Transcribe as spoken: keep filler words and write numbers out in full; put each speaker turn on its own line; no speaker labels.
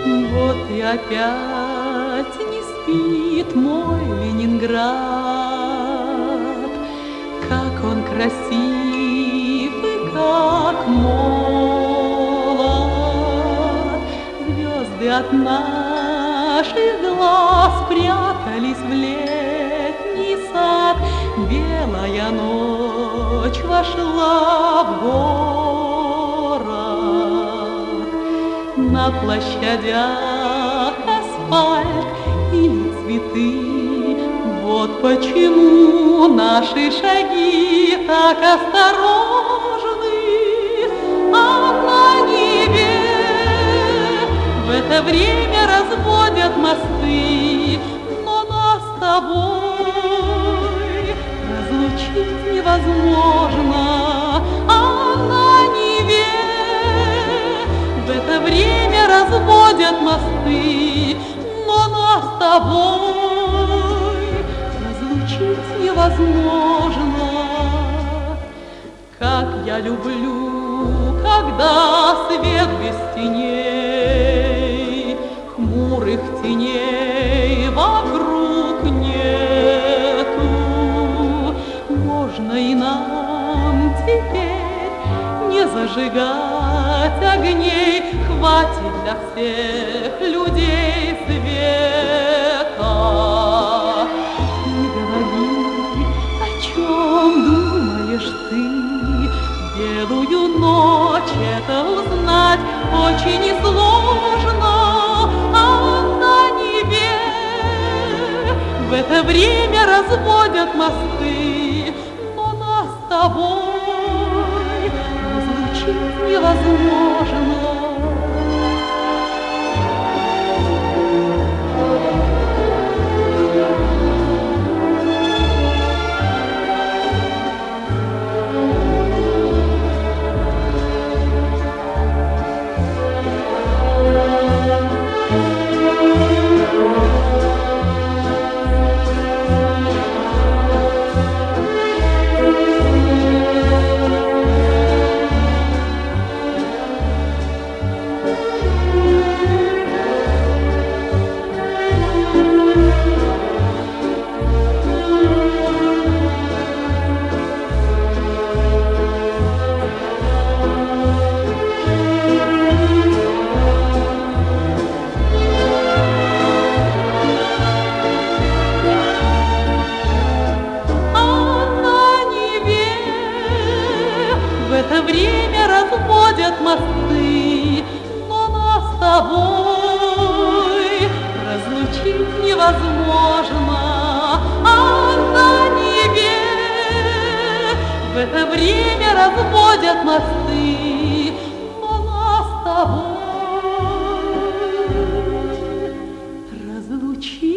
Вот и опять не спит мой Ленинград, как он красив и как молод. Звезды от наших глаз прятались в летний сад, белая ночь вошла в город. На площадях асфальт или цветы, вот почему наши шаги так осторожны. А на небе в это время разводят мосты, но нас с тобой разлучить невозможно. А на Неве в это время разводят мосты, но нас с тобой разлучить невозможно. Как я люблю, когда свет без теней, хмурых теней вокруг нету. Можно и нам теперь не зажигать огней, хватит для всех людей света. Не говори, о чем думаешь ты, белую ночь это узнать очень несложно. А на небе в это время разводят мосты, но нас с тобой разлучить невозможно. В это время разводят мосты, но нас с тобой разлучить невозможно. А на небе в это время разводят мосты, но нас с тобой разлучить